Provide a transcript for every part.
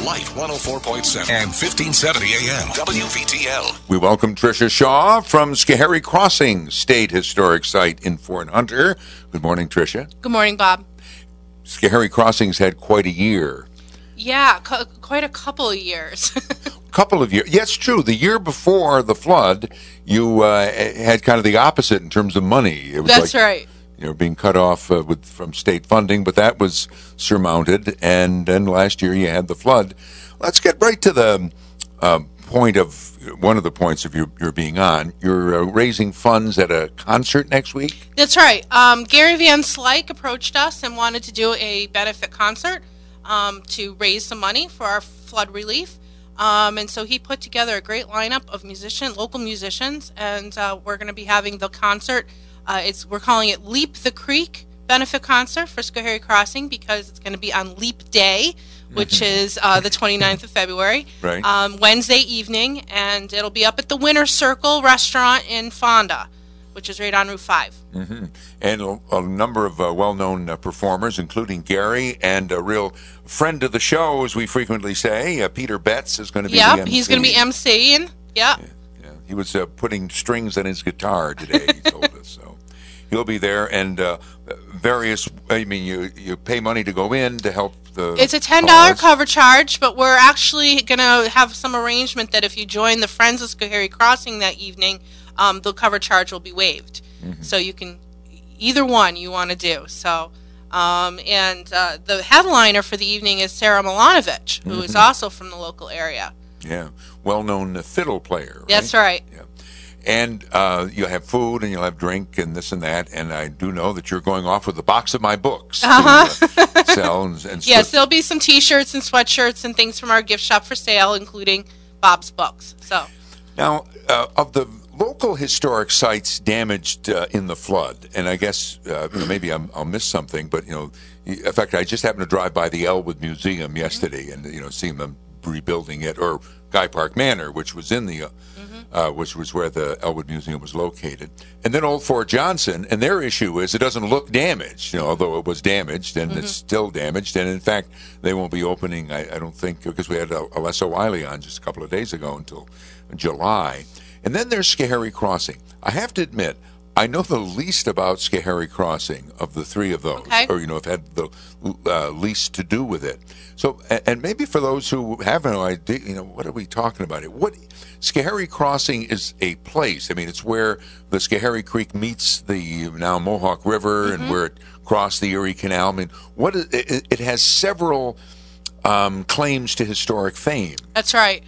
Light 104.7 and 1570 AM WVTL. We welcome Tricia Shaw from Schoharie Crossing State Historic Site in Fort Hunter. Good morning, Tricia. Good morning, Bob. Schoharie Crossing's had quite a year. Yeah, quite a couple of years. Couple of years. Yes, true. The year before the flood, you had kind of the opposite in terms of money. It was That's right. You know, being cut off from state funding, but that was surmounted. And then last year you had the flood. Let's get right to the point of one of the points of your being on. You're raising funds at a concert next week? That's right. Gary Van Slyke approached us and wanted to do a benefit concert to raise some money for our flood relief. And so he put together a great lineup of local musicians, and we're going to be having the concert. We're calling it Leap the Creek Benefit Concert for Schoharie Crossing because it's going to be on Leap Day, which is the 29th of February, right. Wednesday evening, and it'll be up at the Winter Circle restaurant in Fonda, which is right on Route 5. Mm-hmm. And a number of well-known performers, including Gary, and a real friend of the show, as we frequently say, Peter Betts is going to be the MC. He's going to be emceeing. Yeah. He was putting strings on his guitar today, he told us. So he'll be there, and you pay money to go in to help the It's a $10 cause. cover charge, but we're actually going to have some arrangement that if you join the Friends of Schoharie Crossing that evening, the cover charge will be waived. Mm-hmm. So you can, either one you want to do. So, the headliner for the evening is Sarah Milanovic, who is also from the local area. Yeah, well-known fiddle player. Right? That's right. Yeah. And you'll have food and you'll have drink and this and that. And I do know that you're going off with a box of my books to sell. And yes, there'll be some T-shirts and sweatshirts and things from our gift shop for sale, including Bob's books. So now, of the local historic sites damaged in the flood, and I guess maybe I'll miss something, but in fact, I just happened to drive by the Elwood Museum yesterday, and seeing them rebuilding it, or Guy Park Manor, which was in the which was where the Elwood Museum was located, and then Old Fort Johnson, and their issue is it doesn't look damaged, although it was damaged, and it's still damaged, and in fact, they won't be opening, I don't think, because we had Alessa Wiley on just a couple of days ago until July. And then there's Schoharie Crossing. I have to admit, I know the least about Schoharie Crossing of the three of those, or have had the least to do with it. So, and maybe for those who have no idea, what are we talking about here? Schoharie Crossing is a place. I mean, it's where the Schoharie Creek meets the now Mohawk River, and where it crossed the Erie Canal. I mean, it has several claims to historic fame. That's right.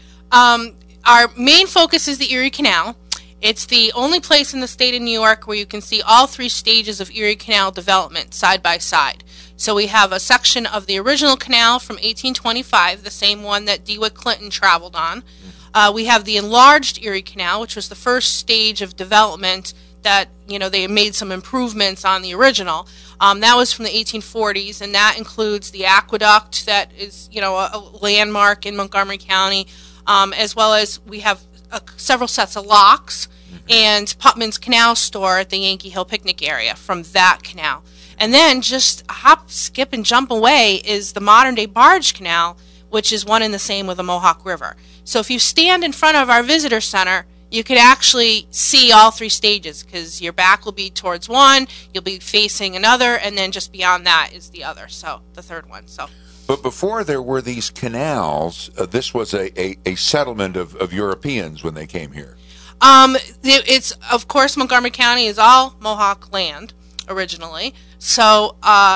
Our main focus is the Erie Canal. It's the only place in the state of New York where you can see all three stages of Erie Canal development side by side. So we have a section of the original canal from 1825, the same one that DeWitt Clinton traveled on. We have the enlarged Erie Canal, which was the first stage of development that, they made some improvements on the original. That was from the 1840s, and that includes the aqueduct that is, a landmark in Montgomery County. As well as we have several sets of locks and Putman's Canal Store at the Yankee Hill picnic area from that canal. And then just hop, skip, and jump away is the modern-day barge canal, which is one and the same with the Mohawk River. So if you stand in front of our visitor center, you could actually see all three stages because your back will be towards one, you'll be facing another, and then just beyond that is the other, so the third one. So. But before there were these canals, this was a settlement of Europeans when they came here. It's, of course, Montgomery County is all Mohawk land originally. So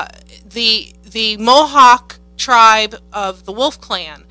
the Mohawk tribe of the Wolf Clan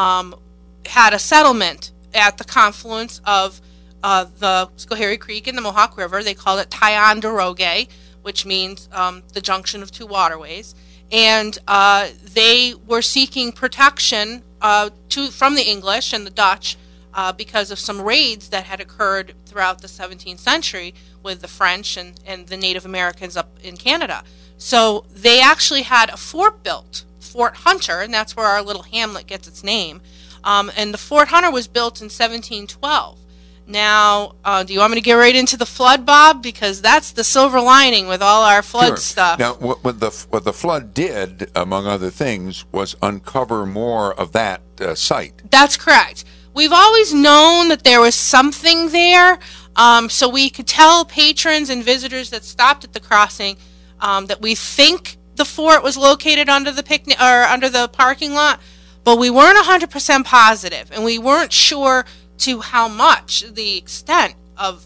had a settlement at the confluence of the Schoharie Creek and the Mohawk River. They called it Ticonderoga, which means the junction of two waterways. And they were seeking protection from the English and the Dutch because of some raids that had occurred throughout the 17th century with the French and the Native Americans up in Canada. So they actually had a fort built, Fort Hunter, and that's where our little hamlet gets its name. And the Fort Hunter was built in 1712. Now, do you want me to get right into the flood, Bob? Because that's the silver lining with all our flood stuff. Now, what the flood did, among other things, was uncover more of that site. That's correct. We've always known that there was something there, so we could tell patrons and visitors that stopped at the crossing that we think the fort was located under the picnic or under the parking lot, but we weren't 100% positive, and we weren't sure to how much the extent of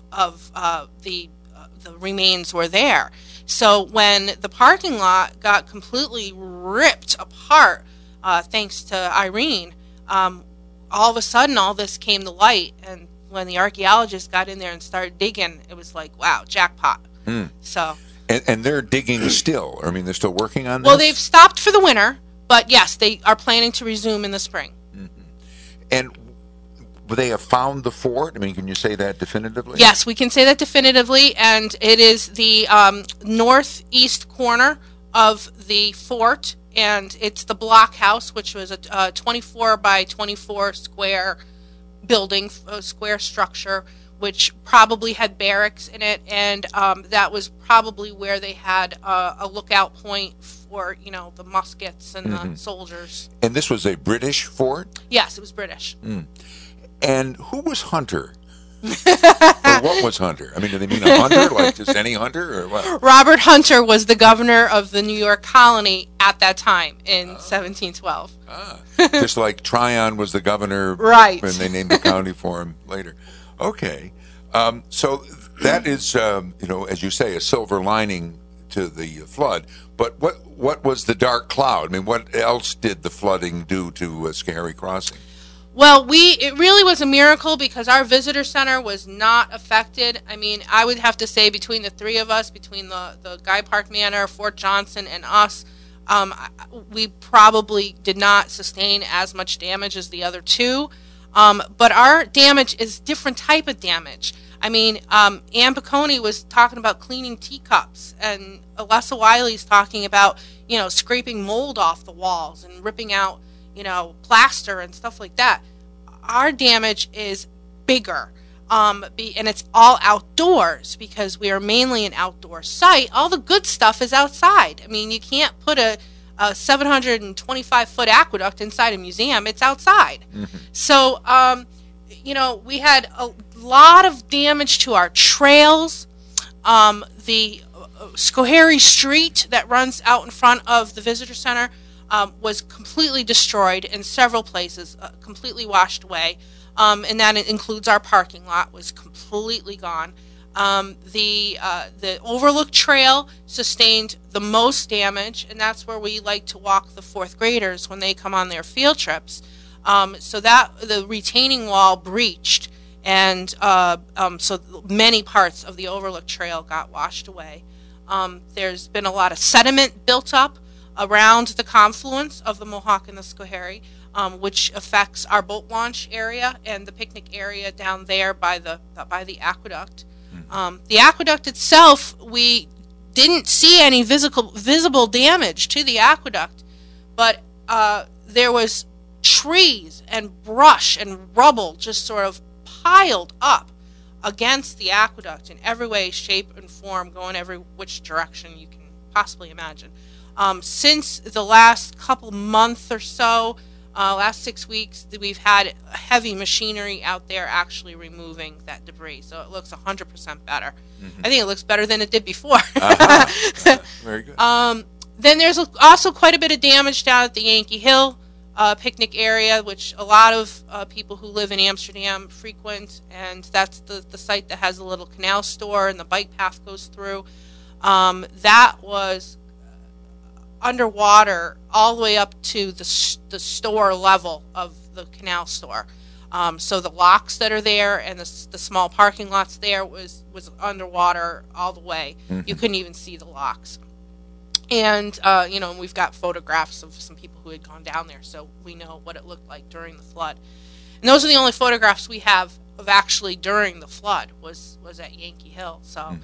the remains were there. So when the parking lot got completely ripped apart, thanks to Irene, all of a sudden all this came to light. And when the archaeologists got in there and started digging, it was like, wow, jackpot. So. And they're digging still. I mean, they're still working on this? Well, they've stopped for the winter, but yes, they are planning to resume in the spring. And they have found the fort? I mean, can you say that definitively? Yes, we can say that definitively, and it is the northeast corner of the fort, and it's the blockhouse, which was a 24 by 24 square building, square structure, which probably had barracks in it, and that was probably where they had a lookout point for, the muskets and the soldiers. And this was a British fort? Yes, it was British. And who was Hunter? Or what was Hunter? I mean, do they mean a hunter, like just any hunter, or what? Robert Hunter was the governor of the New York colony at that time in 1712. Just like Tryon was the governor, right? When they named the county for him later. Okay, so that is, as you say, a silver lining to the flood. But what was the dark cloud? I mean, what else did the flooding do to Schoharie Crossing? Well, it really was a miracle because our visitor center was not affected. I mean, I would have to say between the three of us, between the Guy Park Manor, Fort Johnson, and us, we probably did not sustain as much damage as the other two. But our damage is different type of damage. I mean, Ann Piccone was talking about cleaning teacups, and Alessa Wiley's talking about, scraping mold off the walls and ripping out, plaster and stuff like that. Our damage is bigger, and it's all outdoors because we are mainly an outdoor site. All the good stuff is outside. I mean, you can't put a 725-foot aqueduct inside a museum. It's outside. So, we had a lot of damage to our trails. The Schoharie Street that runs out in front of the visitor center was completely destroyed in several places, completely washed away, and that includes our parking lot was completely gone. The Overlook Trail sustained the most damage, and that's where we like to walk the fourth graders when they come on their field trips. So that the retaining wall breached, and so many parts of the Overlook Trail got washed away. There's been a lot of sediment built up around the confluence of the Mohawk and the Schoharie, which affects our boat launch area and the picnic area down there by the aqueduct. The aqueduct itself, we didn't see any visible damage to the aqueduct, but there was trees and brush and rubble just sort of piled up against the aqueduct in every way, shape, and form, going every which direction you can possibly imagine. Since the last couple months or so, last 6 weeks, we've had heavy machinery out there actually removing that debris. So it looks 100% better. I think it looks better than it did before. Very good. Then there's also quite a bit of damage down at the Yankee Hill picnic area, which a lot of people who live in Amsterdam frequent, and that's the site that has a little canal store and the bike path goes through. That was underwater all the way up to the store level of the canal store. So the locks that are there and the small parking lots there was underwater all the way. You couldn't even see the locks. And, we've got photographs of some people who had gone down there, so we know what it looked like during the flood. And those are the only photographs we have of actually during the flood was at Yankee Hill. So,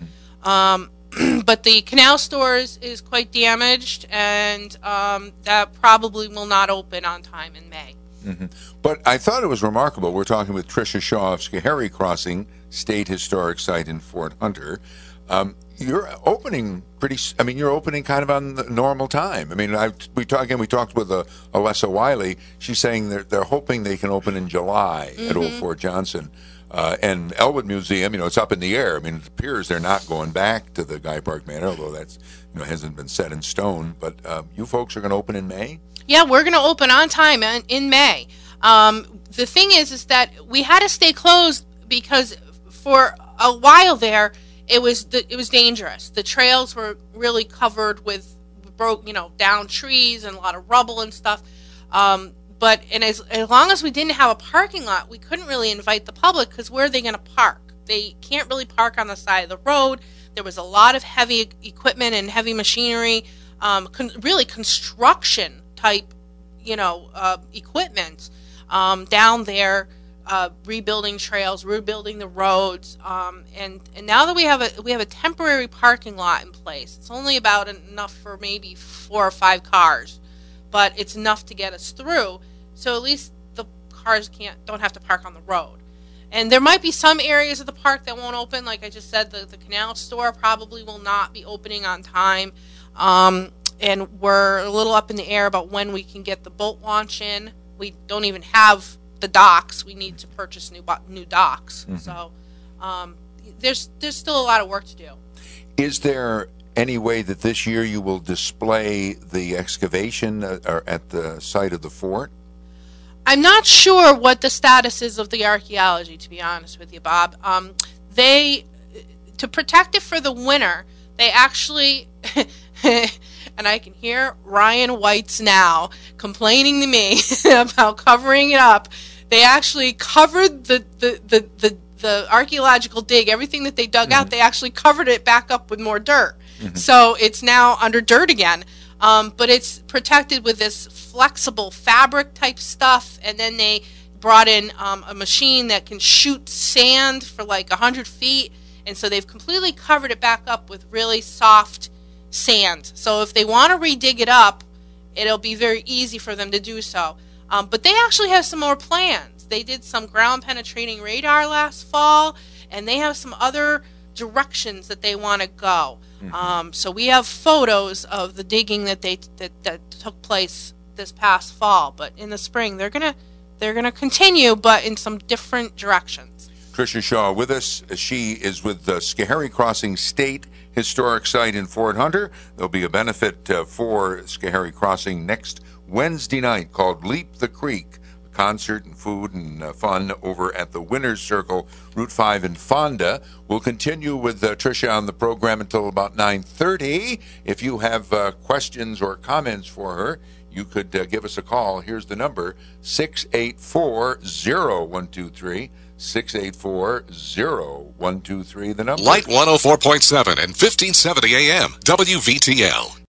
but the canal store is quite damaged, and that probably will not open on time in May. But I thought it was remarkable. We're talking with Tricia Shaw of Schoharie Crossing State Historic Site in Fort Hunter. You're opening you're opening kind of on the normal time. I mean, we talked with Alessa Wiley. She's saying they're hoping they can open in July at Old Fort Johnson. And Elwood Museum, it's up in the air. I mean, it appears they're not going back to the Guy Park Manor, although that's hasn't been set in stone. But you folks are going to open in May? Yeah, we're going to open on time in May. The thing is that we had to stay closed because for a while there, it was dangerous. The trails were really covered with down trees and a lot of rubble and stuff. But as long as we didn't have a parking lot, we couldn't really invite the public because where are they going to park? They can't really park on the side of the road. There was a lot of heavy equipment and heavy machinery, really construction type, equipment down there. Rebuilding trails, rebuilding the roads, and now that we have a temporary parking lot in place, it's only about enough for maybe 4 or 5 cars, but it's enough to get us through. So at least the cars don't have to park on the road. And there might be some areas of the park that won't open, like I just said. The canal store probably will not be opening on time, and we're a little up in the air about when we can get the boat launch in. We don't even have the docks. We need to purchase new docks. So there's still a lot of work to do. Is there any way that this year you will display the excavation at the site of the fort? I'm not sure what the status is of the archaeology, to be honest with you, Bob. To protect it for the winter, they actually and I can hear Ryan White's now complaining to me about covering it up. They actually covered the archaeological dig, everything that they dug out, they actually covered it back up with more dirt. So it's now under dirt again. But it's protected with this flexible fabric type stuff, and then they brought in a machine that can shoot sand for like 100 feet, and so they've completely covered it back up with really soft sand. So if they want to redig it up, it'll be very easy for them to do so. But they actually have some more plans. They did some ground penetrating radar last fall, and they have some other directions that they want to go. So we have photos of the digging that took place this past fall. But in the spring, they're gonna continue, but in some different directions. Tricia Shaw with us. She is with the Schoharie Crossing State Historic Site in Fort Hunter. There'll be a benefit for Schoharie Crossing next Wednesday night called Leap the Creek. Concert and food and fun over at the Winners Circle, Route 5 in Fonda. We'll continue with Tricia on the program until about 9:30. If you have questions or comments for her, you could give us a call. Here's the number, 684-0123. 684-0123, the number. Light 104.7 and 1570 AM, WVTL.